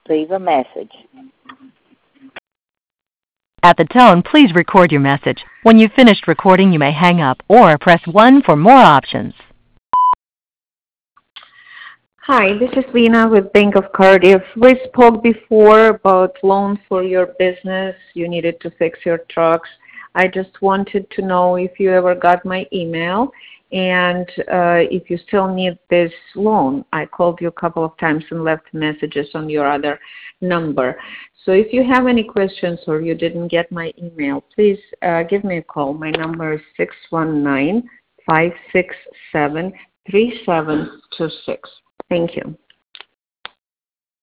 leave a message. At the tone, please record your message. When you've finished recording, you may hang up or press 1 for more options. Hi, this is Lena with Bank of Cardiff. We spoke before about loans for your business. You needed to fix your trucks. I just wanted to know if you ever got my email and if you still need this loan. I called you a couple of times and left messages on your other number. So if you have any questions or you didn't get my email, please give me a call. My number is 619-567-3726. Thank you.